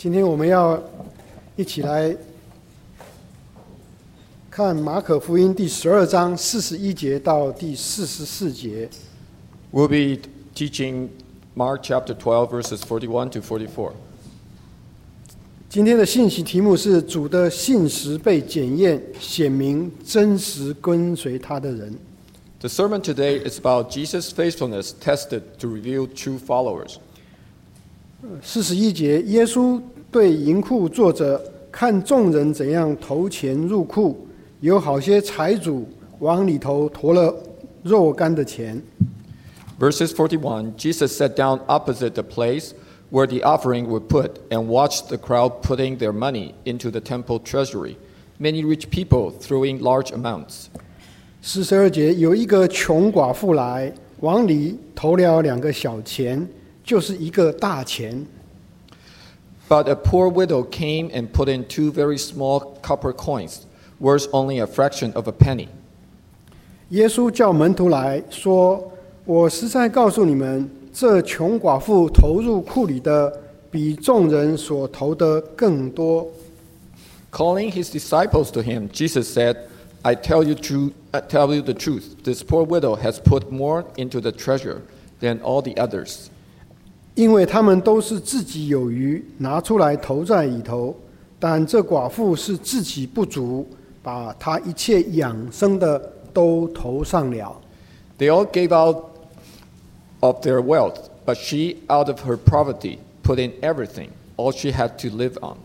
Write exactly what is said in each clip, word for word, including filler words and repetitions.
今天我们要一起来看马可福音第十二章四十一节到第四十四节。 We'll be teaching Mark chapter twelve, verses forty-one to forty-four. 今天的信息题目是主的信实被检验，显明真实跟随他的人。 The sermon today is about Jesus' faithfulness tested to reveal true followers. 四十一节，耶稣对银库坐着，看众人怎样投钱入库，有好些财主往里头投了若干的钱。 Verses forty-one, Jesus sat down opposite the place where the offering were put and watched the crowd putting their money into the temple treasury, many rich people throwing large amounts. 四十二节，有一个穷寡妇来，往里投了两个小钱，就是一个大钱。 But a poor widow came and put in two very small copper coins, worth only a fraction of a penny. 耶稣叫门徒来说，我实在告诉你们，这穷寡妇投入库里的，比众人所投的更多。 Calling his disciples to him, Jesus said, I tell you, true, I tell you the truth, this poor widow has put more into the treasure than all the others. 因为他们都是自己有余，拿出来投在里头，但这寡妇是自己不足，把她一切养生的都投上了。 They all gave out of their wealth, but she, out of her poverty, put in everything, all she had to live on.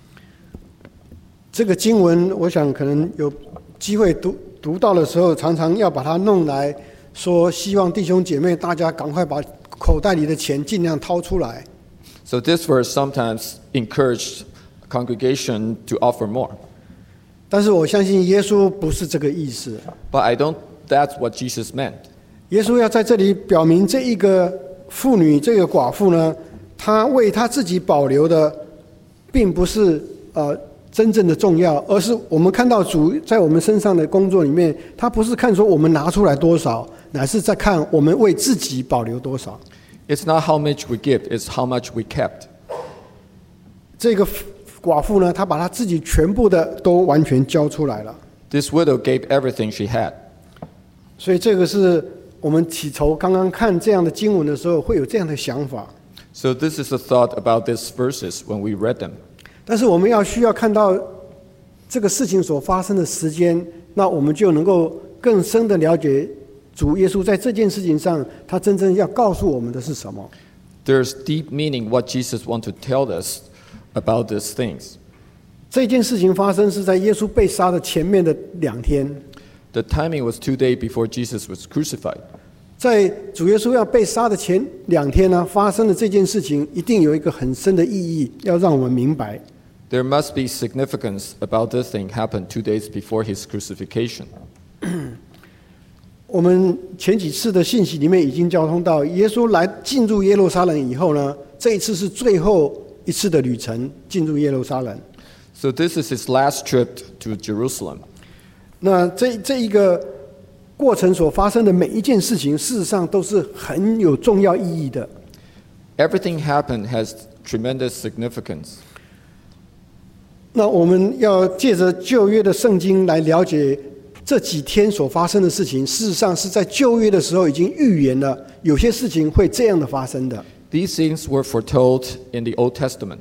这个经文，我想可能有机会读读到的时候，常常要把它弄来说，希望弟兄姐妹大家赶快把口袋里的钱尽量掏出来。 So this verse sometimes encouraged congregation to offer more. 但是我相信耶稣不是这个意思。 But I don't, that's what Jesus meant. 耶稣要在这里表明，这一个妇女，这个寡妇呢，她为她自己保留的，并不是呃真正的重要，而是我们看到主在我们身上的工作里面，他不是看说我们拿出来多少，乃是在看我们为自己保留多少。 It's not how much we give, it's how much we kept. 这个寡妇呢，她把她自己全部的都完全交出来了。 This widow gave everything she had. 所以这个是我们起头刚刚看这样的经文的时候，会有这样的想法。 So this is a thought about these verses when we read them. 但是我们要需要看到这个事情所发生的时间，那我们就能够更深的了解主耶稣在这件事情上，他真正要告诉我们的是什么。 There's deep meaning what Jesus wants to tell us about these things. 这件事情发生是在耶稣被杀的前面的两天。 The timing was two days before Jesus was crucified. 在主耶稣要被杀的前两天呢，发生的这件事情一定有一个很深的意义，要让我们明白。 There must be significance about this thing happened two days before his crucifixion. 我们前几次的信息里面已经交通到，耶稣来进入耶路撒冷以后呢，这一次是最后一次的旅程，进入耶路撒冷。 So this is his last trip to Jerusalem. 那这这一个过程所发生的每一件事情，事实上都是很有重要意义的。 Everything happened has tremendous significance. 那我们要借着旧约的圣经来了解这几天所发生的事情，事实上是在旧约的时候已经预言了，有些事情会这样的发生的。 These things were foretold in the Old Testament.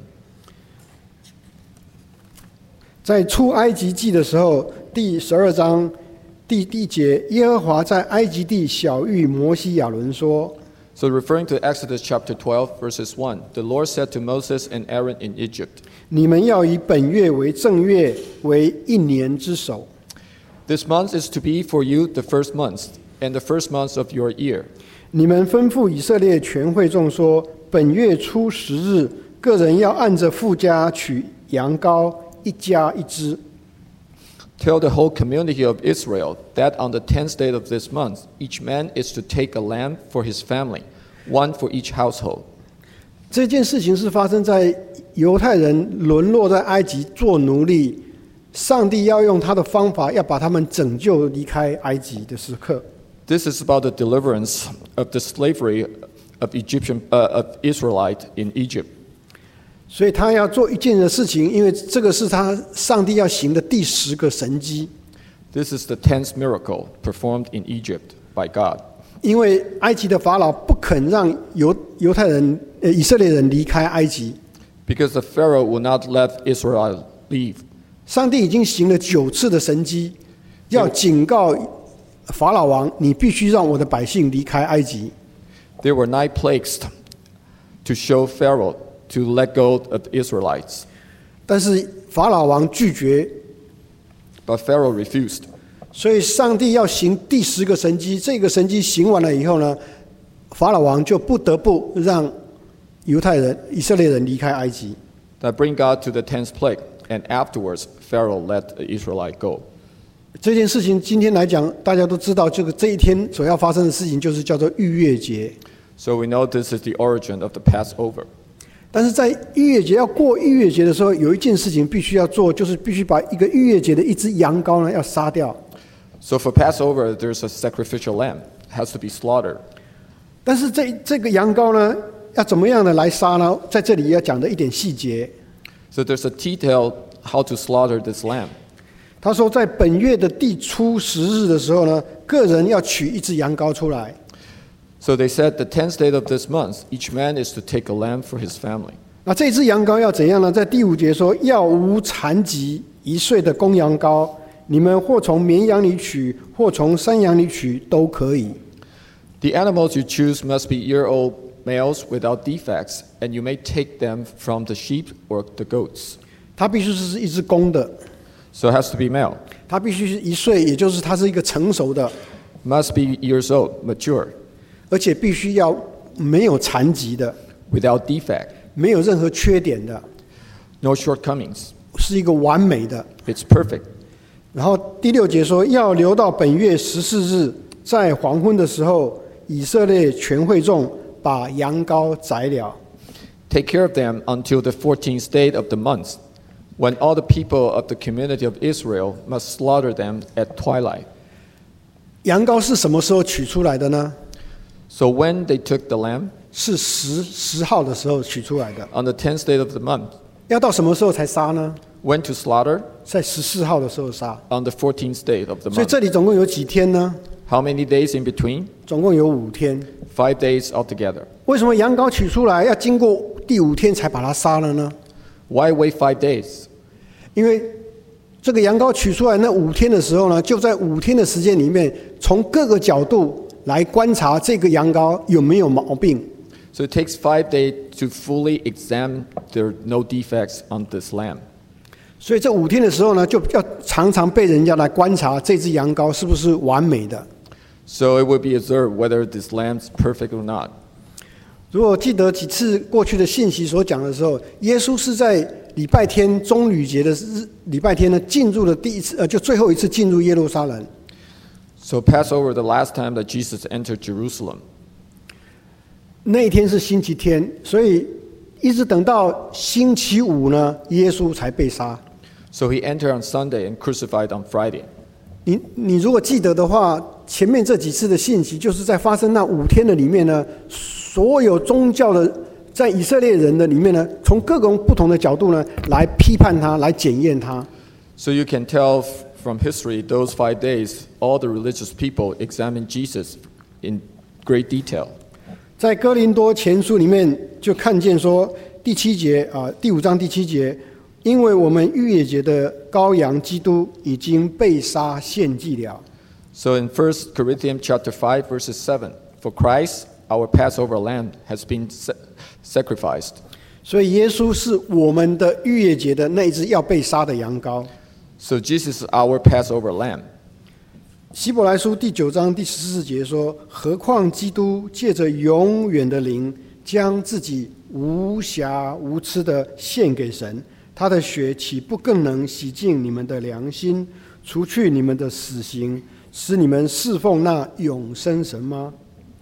在出埃及记的时候，第十二章第一节，耶和华在埃及地晓谕摩西亚伦说。 So referring to Exodus chapter twelve, verses one, the Lord said to Moses and Aaron in Egypt, 你们要以本月为正月，为一年之首。 This month is to be for you the first month, and the first month of your year. 你们吩咐以色列全会众说：本月初十日，个人要按着父家取羊羔，一家一只。 Tell the whole community of Israel that on the tenth day of this month, each man is to take a lamb for his family, one for each household. 这件事情是发生在犹太人沦落在埃及做奴隶，上帝要用他的方法要把他们拯救离开埃及的时刻。 This is about the deliverance of the slavery of Egyptian uh, of Israelite in Egypt. 所以他要做一件的事情，因为这个是他上帝要行的第十个神迹。 This is the tenth miracle performed in Egypt by God. 因为埃及的法老不肯让犹犹太人、呃以色列人离开埃及， Because the Pharaoh would not let Israel leave. 上帝已经行了九次的神迹，要警告法老王，你必须让我的百姓离开埃及。 There were nine plagues to show Pharaoh to let go of the Israelites. 但是法老王拒绝， But Pharaoh refused. 所以上帝要行第十个神迹。这个神迹行完了以后呢，法老王就不得不让犹太人、以色列人离开埃及。 That bring God to the tenth plague, and afterwards Pharaoh let the Israelite go. 这件事情今天来讲，大家都知道，这个这一天所要发生的事情就是叫做逾越节。 So we know this is the origin of the Passover. 但是在逾越节要过逾越节的时候，有一件事情必须要做，就是必须把一个逾越节的一只羊羔呢要杀掉。 So for Passover, there's a sacrificial lamb. It has to be slaughtered. 但是这这个羊羔呢，要怎么样的来杀呢？在这里要讲的一点细节。 So there's a detail how to slaughter this lamb. 他说，在本月的第初十日的时候呢，个人要取一只羊羔出来。 So they said the tenth day of this month, each man is to take a lamb for his family. 那这只羊羔要怎样呢？在第五节说，要无残疾一岁的公羊羔，你们或从绵羊里取，或从山羊里取，都可以。 The animals you choose must be year-old males without defects, and you may take them from the sheep or the goats. 它必须是一只公的， So it has to be male. 它必须是一岁，也就是它是一个成熟的， Must be years old, mature, 而且必须要没有残疾的， without defect, 没有任何缺点的， no shortcomings. 是一个完美的。 It's perfect. 然后第六节说，要留到本月十四日，在黄昏的时候，以色列全会众把羊羔宰了。 Take care of them until the fourteenth day of the month, when all the people of the community of Israel must slaughter them at twilight. 羊羔是什么时候取出来的呢？ So when they took the lamb, 是十十号的时候取出来的。 on the tenth day of the month. 要到什么时候才杀呢？ When to slaughter? 在十四号的时候杀。 On the fourteenth day of the 所以 month. 这里总共有几天呢？ How many days in between? 总共有五天。 Five days altogether. 为什么羊羔取出来要经过第五天才把它杀了呢？ Why wait five days? 因为这个羊羔取出来那五天的时候呢，就在五天的时间里面，从各个角度来观察这个羊羔有没有毛病。 So it takes five days to fully examine there are no defects on this lamb. 所以这五天的时候呢，就要常常被人家来观察这只羊羔是不是完美的。 So it will be observed whether this lamb's perfect or not. 如果记得几次过去的信息所讲的时候，耶稣是在礼拜天棕榈节的日礼拜天呢，进入了第一次呃，就最后一次进入耶路撒冷。 So Passover, the last time that Jesus entered Jerusalem. 那一天是星期天，所以一直等到星期五呢，耶稣才被杀。 So he entered on Sunday and crucified on Friday. 你你如果记得的话，前面这几次的信息，就是在发生那五天的里面呢，所有宗教的在以色列人的里面呢，从各种不同的角度呢，来批判他，来检验他。 So you can tell from history, those five days, all the religious people examined Jesus in great detail. 在哥林多前书里面就看见说，第七节啊，第五章第七节，因为我们逾越节的羔羊基督已经被杀献祭了。 So in First Corinthians chapter five, verses seven, for Christ, our Passover lamb, has been sacrificed. 所以耶稣是我们的逾越节的那一只要被杀的羊羔。 So Jesus is our Passover lamb. 希伯来书第九章第十四节说：“何况基督借着永远的灵，将自己无瑕无疵的献给神，他的血岂不更能洗净你们的良心，除去你们的死刑，使你们侍奉那永生神吗？”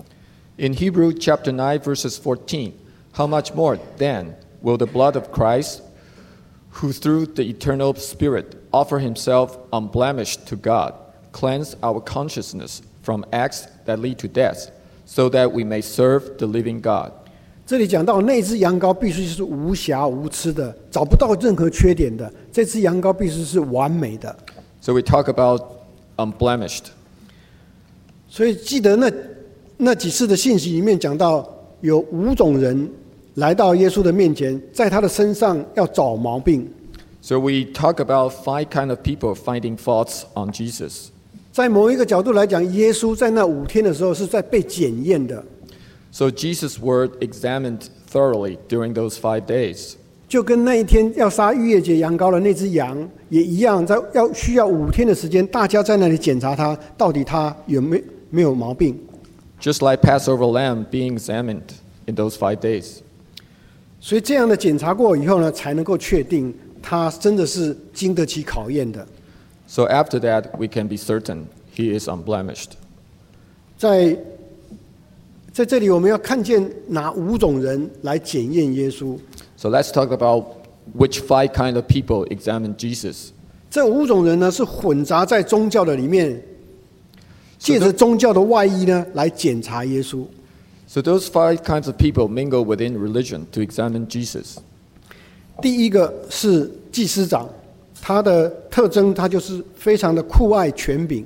In Hebrew chapter nine, verses fourteen, how much more then will the blood of Christ, who through the eternal Spirit offer himself unblemished to God, cleanse our consciousness from acts that lead to death, so that we may serve the living God. 这里讲到那只羊羔必须是无瑕无疵的，找不到任何缺点的。这只羊羔必须是完美的。 So we talk about unblemished. 所以记得那那几次的信息里面讲到，有五种人来到耶稣的面前，在他的身上要找毛病。 So we talk about five kind of people finding faults on Jesus. 在某一个角度来讲，耶稣在那五天的时候是在被检验的。 So Jesus' word examined thoroughly during those five days. 就跟那一天要杀逾越节羊羔的那只羊也一样，在要需要五天的时间，大家在那里检查它，到底它有没没有毛病。 Just like Passover lamb being examined in those five days. 所以这样的检查过以后呢，才能够确定它真的是经得起考验的。 So after that, we can be certain he is unblemished. 在在这里，我们要看见哪五种人来检验耶稣。 So let's talk about which five kind of people examined Jesus. 这五种人呢，是混杂在宗教的里面，借着宗教的外衣呢，来检查耶稣。 So those five kinds of people mingle within religion to examine Jesus. 第一个是祭司长，他的特征他就是非常的酷爱权柄。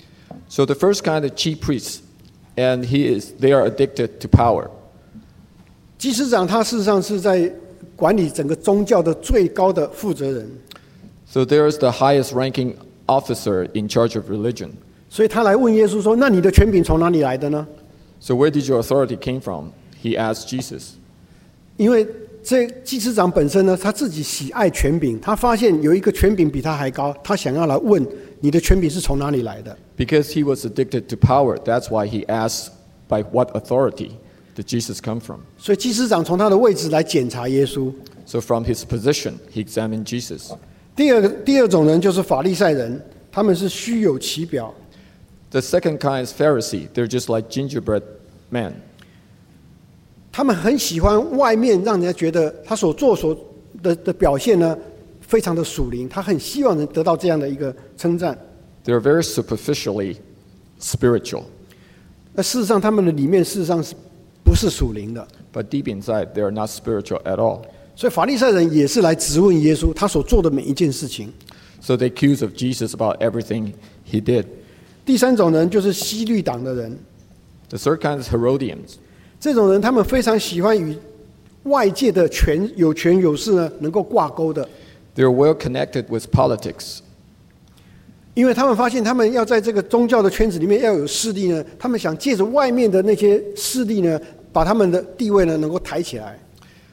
So the first kind of chief priests, and he is they are addicted to power. 祭司长他事实上是在管理整个宗教的最高的负责人。 So there is the highest ranking officer in charge of religion. 所以他来问耶稣说：“那你的权柄从哪里来的呢？” So where did your authority came from? He asked Jesus. 因为这祭司长本身呢，他自己喜爱权柄，他发现有一个权柄比他还高，他想要来问你的权柄是从哪里来的。 Because he was addicted to power, that's why he asked, by what authority did Jesus come from? 所以祭司长从他的位置来检查耶稣。 So from his position, he examined Jesus. 第二个第二种人就是法利赛人，他们是虚有其表。 The second kind is Pharisee. They're just like gingerbread men. 他们很喜欢外面让人家觉得他所做所的的表现呢，非常的属灵，他很希望能得到这样的一个称赞。 They're very superficially spiritual. 那事实上，他们的里面事实上是不是属灵的？ But deep inside, they are not spiritual at all. 所以法利赛人也是来质问耶稣他所做的每一件事情。 So they accuse of Jesus about everything he did. 第三种人就是希律党的人， The third kind is Herodians. 这种人他们非常喜欢与外界的权有权有势呢能够挂钩的， They're well connected with politics. 因为他们发现他们要在这个宗教的圈子里面要有势力呢，他们想借着外面的那些势力呢，把他们的地位呢能够抬起来。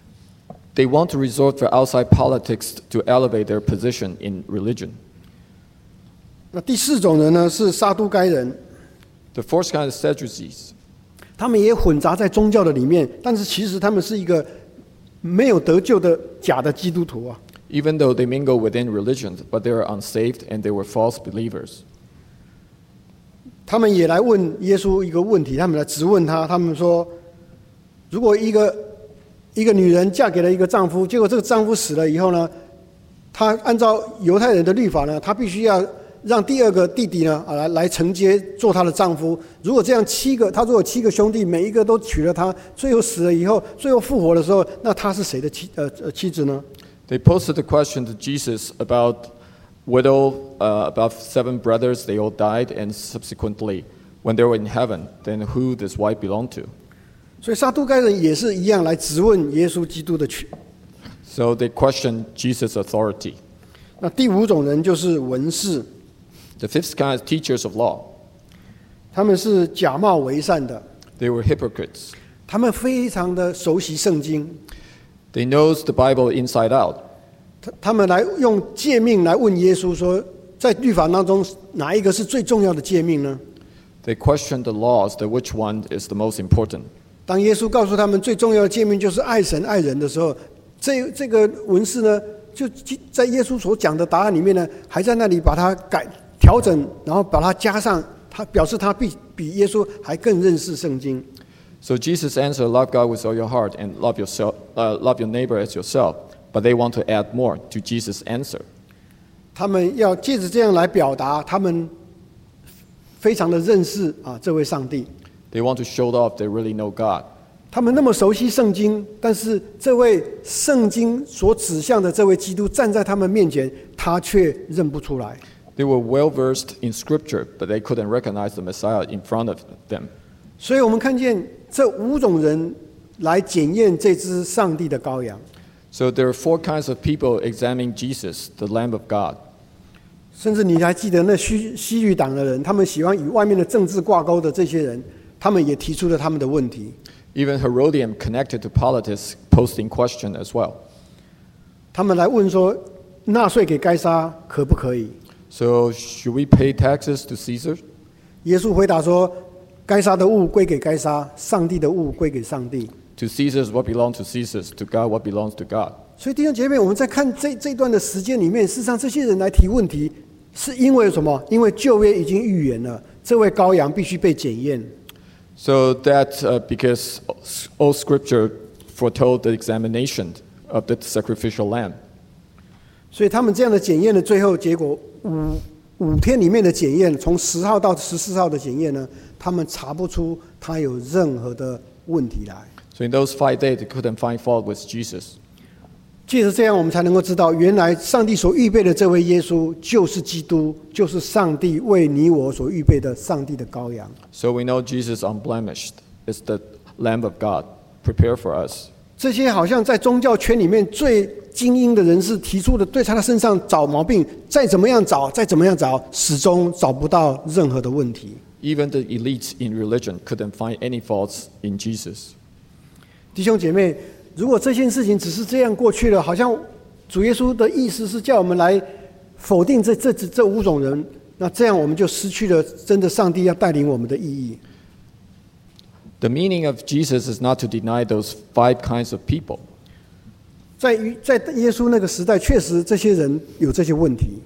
They want to resort to outside politics to elevate their position in religion. 那第四种人呢是撒都该人， The fourth kind is Sadducees. 他们也混杂在宗教的里面，但是其实他们是一个没有得救的假的基督徒啊。 Even though they mingle within religions, but they are unsaved and they were false believers. 他们也来问耶稣一个问题，他们来质问他，他们说：如果一个一个女人嫁给了一个丈夫，结果这个丈夫死了以后呢，她按照犹太人的律法呢，她必须要让第二个弟弟呢啊来来承接做她的丈夫。如果这样七个，她如果七个兄弟每一个都娶了她，最后死了以后，最后复活的时候，那她是谁的妻呃呃妻子呢？ They posed the question to Jesus about widow, uh, about seven brothers, they all died, and subsequently, when they were in heaven, then who this wife belonged to? 所以撒都该人也是一样来质问耶稣基督的权。 So they questioned Jesus' authority. 那第五种人就是文士， The fifth kind is teachers of law. 他们是假冒为善的， They were hypocrites. 他们非常的熟悉圣经， They knows the Bible inside out. 他他们来用诫命来问耶稣说，在律法当中哪一个是最重要的诫命呢？ They questioned the laws, that which one is the most important. 当耶稣告诉他们最重要的诫命就是爱神爱人的时候，这这个文士呢，就在耶稣所讲的答案里面呢，还在那里把它改调整，然后把它加上，他表示他比比耶稣还更认识圣经。 So Jesus answered, love God with all your heart and love yourself, uh, love your neighbor as yourself. But they want to add more to Jesus' answer. 他们要借着这样来表达，他们非常的认识啊这位上帝。 They want to show off they really know God. 他们那么熟悉圣经，但是这位圣经所指向的这位基督站在他们面前，他却认不出来。 They were well versed in Scripture, but they couldn't recognize the Messiah in front of them. 所以我们看见这五种人来检验这只上帝的羔羊。 So there are four kinds of people examining Jesus, the Lamb of God. 甚至你还记得那西西律党的人，他们喜欢与外面的政治挂钩的这些人，他们也提出了他们的问题。 Even Herodian connected to politics, posting question as well. 他们来问说，纳税给该撒可不可以？ So should we pay taxes to Caesar? 耶稣回答说，该撒的物归给该撒，上帝的物归给上帝。 To Caesar's what belongs to Caesar's, to God what belongs to God. 所以弟兄姐妹，我们在看这这段的时间里面，事实上这些人来提问题，是因为什么？因为旧约已经预言了，这位羔羊必须被检验。 So that uh, because all Scripture foretold the examination of the sacrificial lamb. 所以他们这样的检验的最后结果，五五天里面的检验，从十号到十四号的检验呢，他们查不出他有任何的问题来。 So in those five days, they couldn't find fault with Jesus. 借着这样，我们才能够知道，原来上帝所预备的这位耶稣，就是基督，就是上帝为你我所预备的上帝的羔羊。 So we know Jesus unblemished is the Lamb of God, prepared for us. 这些好像在宗教圈里面最精英的人士提出的，对他的身上找毛病，再怎么样找，再怎么样找，始终找不到任何的问题。 Even the elites in religion couldn't find any faults in Jesus. 弟兄姐妹，如果这件事情只是这样过去了，好像主耶稣的意思是叫我们来否定这这这五种人，那这样我们就失去了真的上帝要带领我们的意义。 The meaning of Jesus is not to deny those five kinds of people. 在于在耶稣那个时代，确实这些人有这些问题。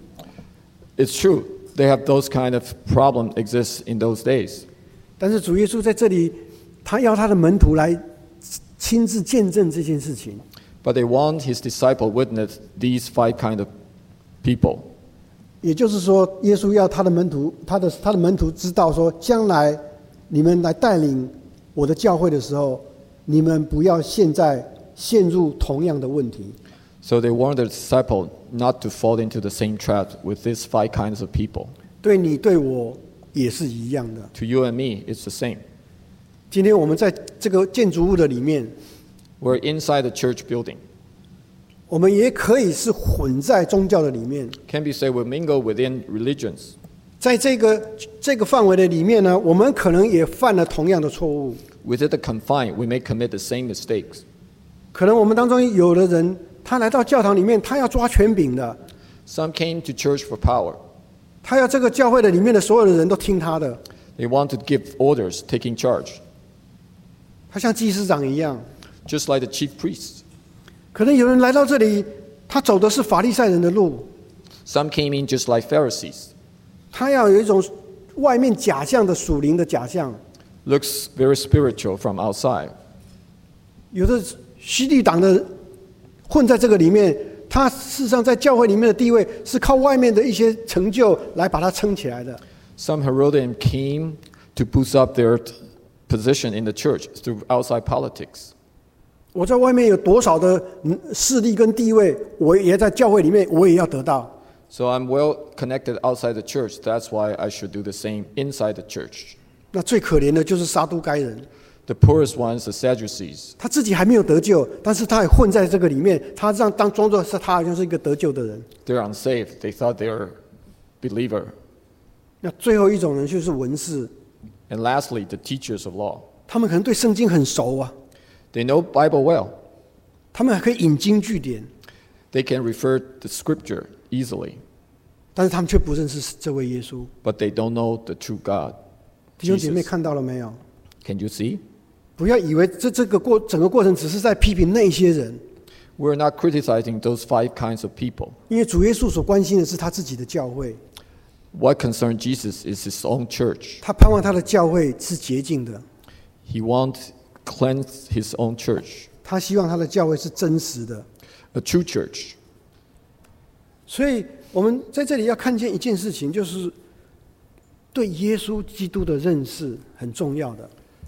It's true, they have those kind of problem exists in those days. 但是主耶稣在这里，他要他的门徒来亲自见证这件事情。 But they want his disciple witness these five kind of people. 也就是说，耶稣要他的门徒，他的他的门徒知道说，将来你们来带领我的教会的时候，你们不要现在陷入同样的问题。 So they warned the disciple not to fall into the same trap with these five kinds of people. 对你对我也是一样的。 To you and me, it's the same. 今天我们在这个建筑物的里面， We're inside the church building. 我们也可以是混在宗教的里面。 Can be said we mingle within religions. 在这个这个范围的里面呢，我们可能也犯了同样的错误。 Within the confine, we may commit the same mistakes. 可能我们当中有的人，他来到教堂里面，他要抓权柄的， Some came to church for power. 他要这个教会的里面的所有的人都听他的。 They want to give orders, taking charge, 他像祭司长一样。 just like the chief priests. 可能有人来到这里，他走的是法利赛人的路， Some came in just like Pharisees. 他要有一种外面假象的属灵的假象。 Looks very spiritual from outside. 有的西律党的混在这个里面，他事实上在教会里面的地位是靠外面的一些成就来把它撑起来的。 Some Herodian came to boost up their position in the church through outside politics. 我在外面有多少的势力跟地位，我也在教会里面，我也要得到。 So I'm well connected outside the church. That's why I should do the same inside the church. 那最可怜的就是撒都该人， The poorest ones, the Sadducees. 他自己还没有得救，但是他也混在这个里面，他让当装作是他好像是一个得救的人。 They're unsaved. They thought they were a believer. 那最后一种人就是文士， And lastly, the teachers of law. 他们可能对圣经很熟啊， They know Bible well. 他们还可以引经据典， They can refer to Scripture easily. 但是他们却不认识这位耶稣。 But they don't know the true God. 弟兄姐妹 Jesus. 看到了没有？ Can you see? 不要以为这这个过整个过程只是在批评那些人， We're not criticizing those five kinds of people. 因为主耶稣所关心的是他自己的教会， What concerns Jesus is his own church. 他盼望他的教会是洁净的， He wants to cleanse his own church, 他希望他的教会是真实的。 a true church. 所以我们在这里要看见一件事情，就是对耶稣基督的认识很重要的。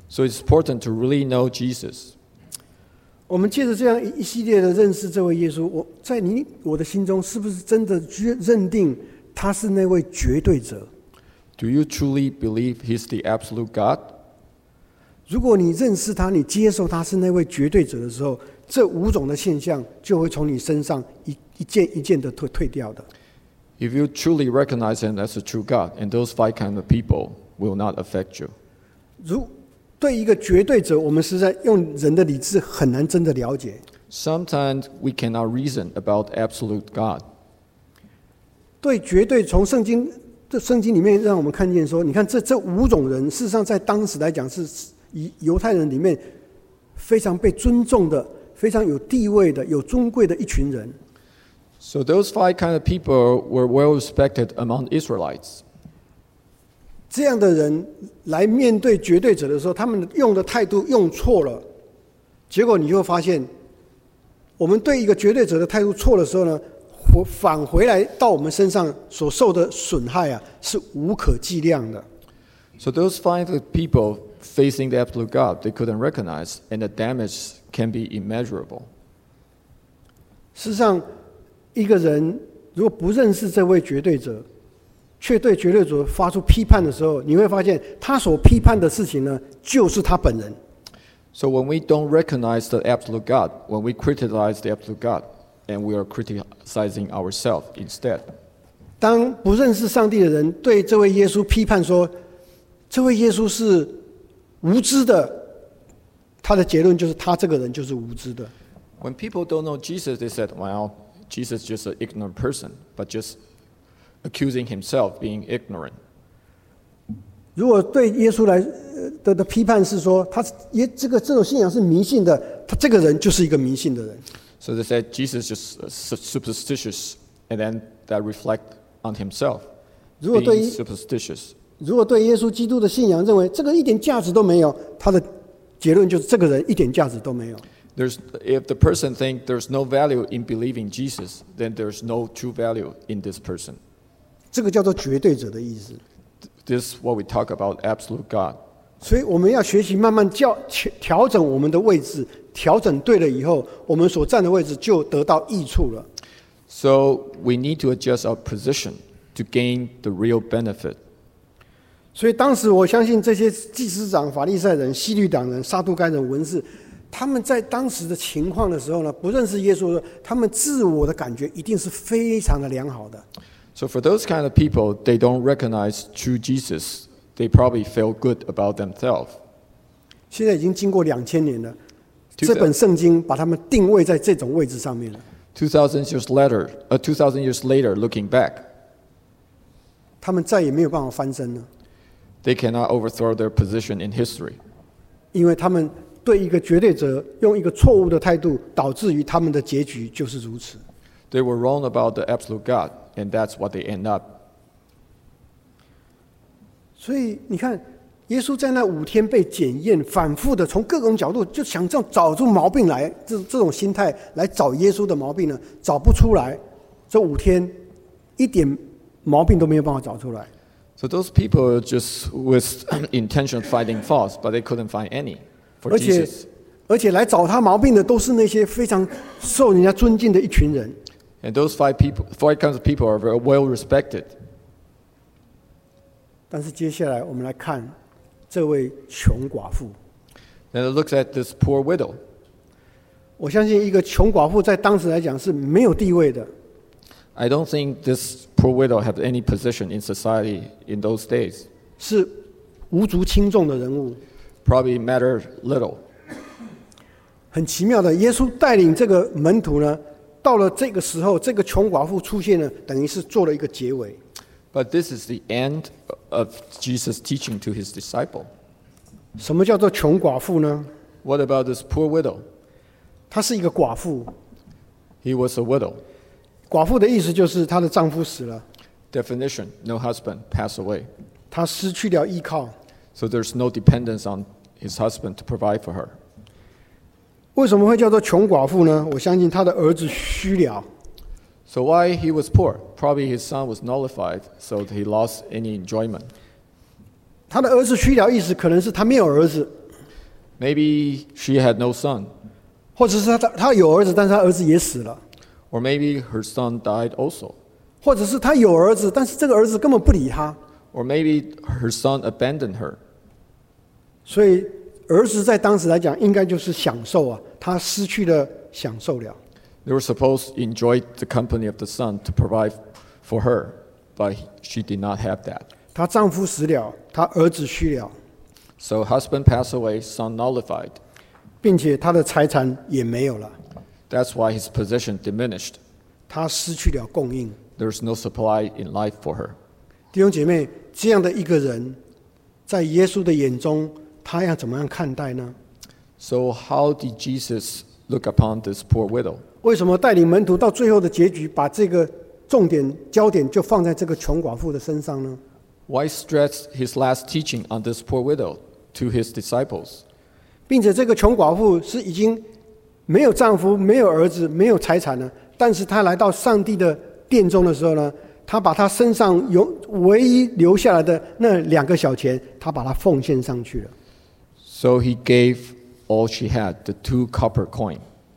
So it's important to really know Jesus. 我们借着这样一系列的认识这位耶稣，我在你我的心中是不是真的认定他是那位绝对者？ Do you truly believe he's the absolute God? 如果你认识他，你接受他是那位绝对者的时候，这五种的现象就会从你身上一一件一件的退退掉的。 If you truly recognize him as a true God, and those five kind of people will not affect you. 如对一个绝对者，我们实在用人的理智很难真的了解。 Sometimes we cannot reason about absolute God. 对绝对，从圣经这圣经里面让我们看见说，你看这这五种人，事实上在当时来讲是以犹太人里面非常被尊重的、非常有地位的、有尊贵的一群人。 So those five kind of people were well respected among Israelites. 这样的人来面对绝对者的时候，他们用的态度用错了，结果你就会发现，我们对一个绝对者的态度错的时候呢，返回来到我们身上所受的损害啊，是无可计量的。 So those five people facing the absolute God, they couldn't recognize, and the damage can be immeasurable. 事实上，一个人如果不认识这位绝对者，却对绝对者发出批判的时候，你会发现他所批判的事情呢，就是他本人。 So when we don't recognize the absolute God, when we criticize the absolute God, and we are criticizing ourselves instead. 当不认识上帝的人对这位耶稣批判说，这位耶稣是无知的，他的结论就是他这个人就是无知的。 When people don't know Jesus, they said, well, Jesus is just an ignorant person, but just accusing himself being ignorant. 如果对耶稣来的的批判是说，他耶这个这种信仰是迷信的，他这个人就是一个迷信的人。 So they said Jesus is just superstitious, and then that reflect on himself being superstitious. 如果对耶稣基督的信仰认为这个一点价值都没有，他的结论就是这个人一点价值都没有。 There's, if the person thinks there's no value in believing Jesus, then there's no true value in this person. 这个叫做绝对者的意思。 This is what we talk about absolute God. 所以我们要学习慢慢调调整我们的位置，调整对了以后，我们所站的位置就得到益处了。 So we need to adjust our position to gain the real benefit. 所以当时我相信这些祭司长、法利赛人、希律党人、撒都该人、文士，他们在当时的情况的时候呢，不认识耶稣的时候，他们自我的感觉一定是非常的良好的。 So for those kind of people, they don't recognize true Jesus. They probably feel good about themselves. 现在已经经过两千年了，这本圣经把他们定位在这种位置上面了。 Two thousand years later, uh, two thousand years later, looking back, 他们再也没有办法翻身了。 They cannot overthrow their position in history. 因为他们对一个绝对者用一个错误的态度，导致于他们的结局就是如此。 They were wrong about the absolute God, and that's what they end up. 所以你看，耶稣在那五天被检验，反复的从各种角度就想这样找出毛病来，这这种心态来找耶稣的毛病呢，找不出来。这五天一点毛病都没有办法找出来。 So those people just with intention of finding faults, but they couldn't find any for 而且 Jesus. 而且来找他毛病的都是那些非常受人家尊敬的一群人。 And those five people, five kinds of people are very well respected. 但是接下来我们来看这位穷寡妇。 Then it looks at this poor widow. 我相信一个穷寡妇在当时来讲是没有地位的。 I don't think this poor widow had any position in society in those days. 是无足轻重的人物。 Probably mattered little. 很奇妙的，耶稣带领这个门徒呢，到了这个时候，这个穷寡妇出现呢，等于是做了一个结尾。 But this is the end of Jesus' teaching to his disciple. 什么叫做穷寡妇呢？ What about this poor widow? 她是一个寡妇。 He was a widow. 寡妇的意思就是她的丈夫死了， Definition, no husband passed away. 她失去了依靠。 So there's no dependence on his husband to provide for her. 为什么会叫做穷寡妇呢？我相信她的儿子虚了。 So why he was poor? Probably his son was nullified, so he lost any enjoyment. 他的儿子虚了，意思可能是他没有儿子。 Maybe she had no son, 或者是他他有儿子，但是他儿子也死了， or maybe her son died also, 或者是他有儿子，但是这个儿子根本不理他， or maybe her son abandoned her. 所以儿子在当时来讲，应该就是享受啊，他失去了享受了。 They were supposed to enjoy the company of the son to provide for her, but she did not have that. 她丈夫死了，她儿子虚了， So husband passed away, son nullified. 并且她的财产也没有了， That's why his position diminished. 她失去了供应。 There's no supply in life for her. 弟兄姐妹，这样的一个人，在耶稣的眼中，他要怎么样看待呢？ So how did Jesus look upon this poor widow? 为什么带领门徒到最后的结局，把这个重点焦点就放在这个穷寡妇的身上呢？ Why stress his last teaching on this poor widow to his disciples? 并且这个穷寡妇是已经没有丈夫、没有儿子、没有财产了，但是她来到上帝的殿中的时候呢，她把她身上有唯一留下来的那两个小钱，她把它奉献上去了。 So he gave all she had, the two copper coin.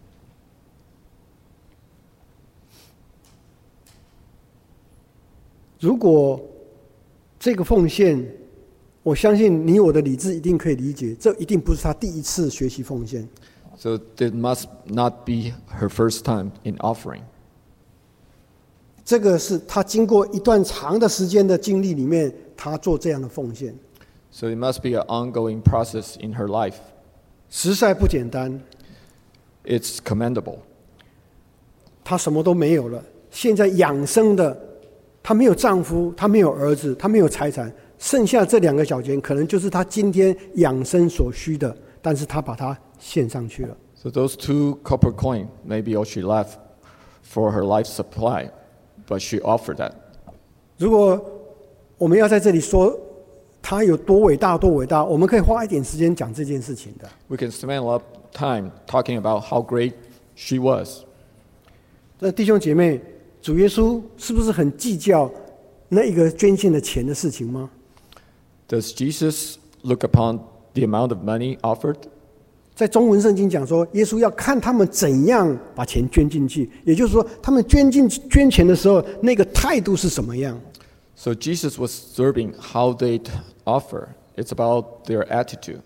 如果这个奉献，我相信你我的理智一定可以理解，这一定不是她第一次学习奉献。 So it must not be her first time in offering. 这个是她经过一段长的时间的经历里面，她做这样的奉献， So it must be an ongoing process in her life. 实在不简单。 It's commendable. 她什么都没有了，现在养生的，她没有丈夫，她没有儿子，她没有财产，剩下这两个小钱，可能就是她今天养生所需的，但是她把它献上去了。 So those two copper coin may be all she left for her life supply, but she offered that. 如果我们要在这里说她有多伟大多伟大，我们可以花一点时间讲这件事情的。 We can spend a lot of time talking about how great she was. 那弟兄姐妹，主耶稣是不是很计较那一个捐献的钱的事情吗？ Does Jesus look upon the amount of money offered? 在中文圣经讲说，耶稣要看他们怎样把钱捐进去，也就是说，他们捐进捐钱的时候，那个态度是什么样？ So Jesus was observing how they offer. It's about their attitude.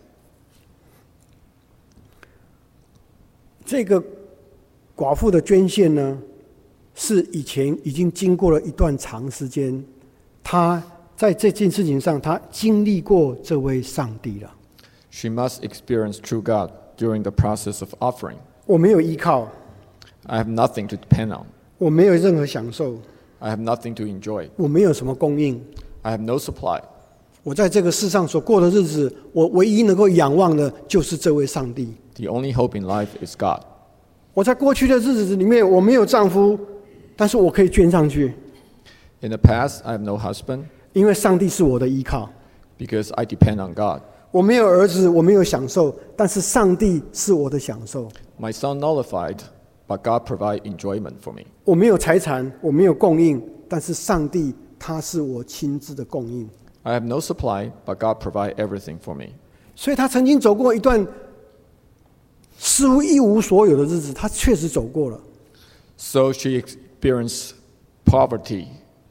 这个寡妇的捐献呢，是以前已经经过了一段长时间，她在这件事情上，她经历过这位上帝了。 She must experience true God during the process of offering. 我没有依靠， I have nothing to depend on. 我没有任何享受， I have nothing to enjoy. 我没有什么供应。 I have no supply. 我在这个世上所过的日子，我唯一能够仰望的就是这位上帝。 The only hope in life is God. 我在过去的日子里面，我没有丈夫，但是我可以捐上去， In the past, I have no husband 因为上帝是我的依靠。 because I depend on God. 我没有儿子，我没有享受，但是上帝是我的享受。 My son nullified, but God provide enjoyment for me. 我没有财产，我没有供应，但是上帝他是我亲自的供应。 I have no supply, but God provide everything for me. 所以他曾经走过一段似乎一无所有的日子，他确实走过了。 So she experienced poverty.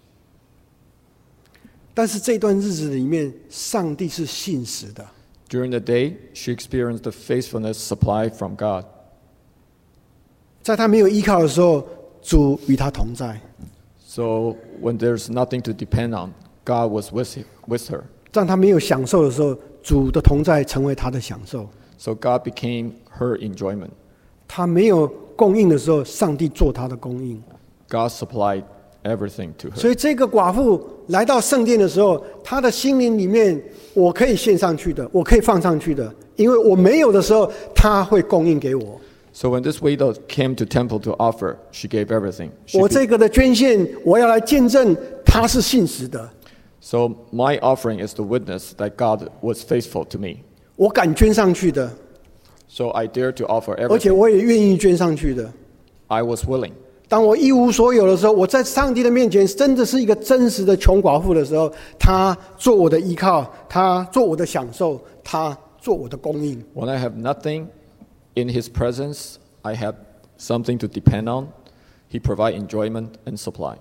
但是这段日子里面，上帝是信实的。 During the day, she experienced the faithfulness supply from God. 在他没有依靠的时候，主与他同在； So when there's nothing to depend on, God was with, him, with her. 在他没有享受的时候，主的同在成为他的享受； So God became her enjoyment. 他没有供应的时候，上帝做他的供应。 God supplied everything to her. 所以这个寡妇来到圣殿的时候，她的心灵里面，我可以献上去的，我可以放上去的，因为我没有的时候，他会供应给我。 So when this widow came to temple to offer, she gave everything. She 我这个的捐献，我要来见证他是信实的。 So my offering is the witness that God was faithful to me. 我敢捐上去的， So I dare to offer 而且 everything. 我也愿意捐上去的。 I was willing. 当我一无所有的时候，我在上帝的面前真的是一个真实的穷寡妇的时候，他做我的依靠，他做我的享受，他做我的供应。 When I have nothing in His presence, I have something to depend on. He provides enjoyment and supply.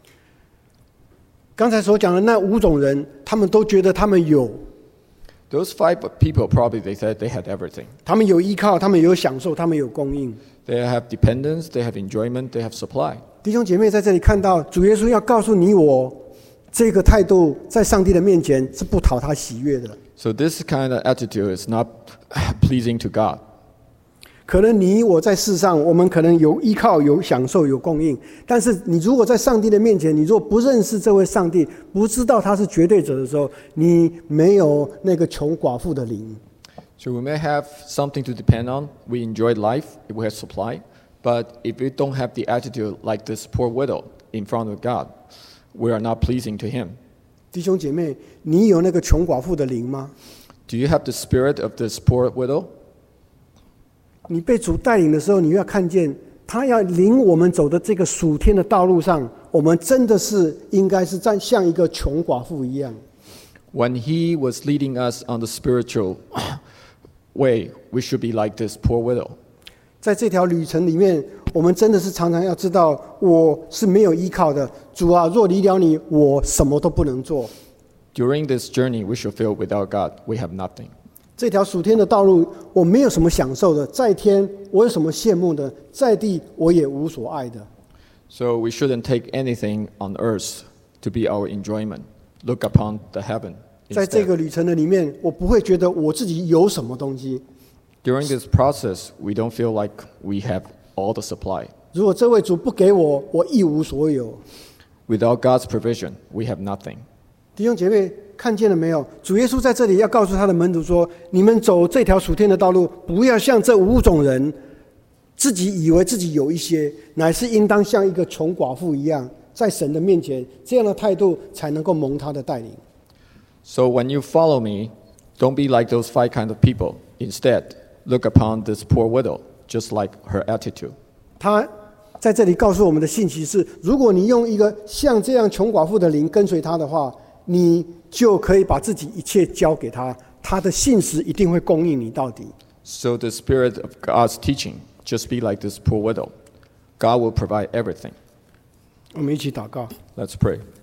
刚才所讲的那五种人，他们都觉得他们有， Those five people probably they said they had everything. 他们有依靠，他们有享受，他们有供应。 They have dependence, they have enjoyment, they have supply. 弟兄姐妹在这里看到主耶稣要告诉你我，这个态度在上帝的面前是不讨他喜悦的。 So this kind of attitude is not pleasing to God. 可能你我在世上，我们可能有依靠、有享受、有供应，但是你如果在上帝的面前，你如果不认识这位上帝，不知道他是绝对者的时候，你没有那个穷寡妇的灵。 So we may have something to depend on. We enjoy life, we have supply. But if we don't have the attitude like this poor widow in front of God, we are not pleasing to Him. 弟兄姐妹，你有那个穷寡妇的灵吗？ Do you have the spirit of this poor widow? 你被主带领的时候，你要看见他要领我们走的这个属天的道路上，我们真的是应该是在像一个穷寡妇一样。 When He was leading us on the spiritual way, we should be like this poor widow. 在这条旅程里面，我们真的是常常要知道，我是没有依靠的。主啊，若离了你，我什么都不能做。 During this journey, we should feel without God, we have nothing. 这条属天的道路，我没有什么享受的，在天我有什么羡慕的，在地我也无所爱的。 So we shouldn't take anything on earth to be our enjoyment. Look upon the heaven 在这 instead. 个旅程的里面，我不会觉得我自己有什么东西。 During this process, we don't feel like we have all the supply. 如果这位主不给我，我一无所有。 Without God's provision, we have nothing. 弟兄姐妹，看见了没有？主耶稣在这里要告诉他的门徒说：你们走这条属天的道路，不要像这五种人，自己以为自己有一些，乃是应当像一个穷寡妇一样，在神的面前，这样的态度才能够蒙他的带领。 So when you follow me, don't be like those five kind of people. Instead, look upon this poor widow, just like her attitude. 他在这里告诉我们的信息是：如果你用一个像这样穷寡妇的灵跟随他的话，你就可以把自己一切交给他，他的信实一定会供应你到底。 So the spirit of God's teaching, just be like this poor widow. God will provide everything. 我们一起祷告。 Let's pray.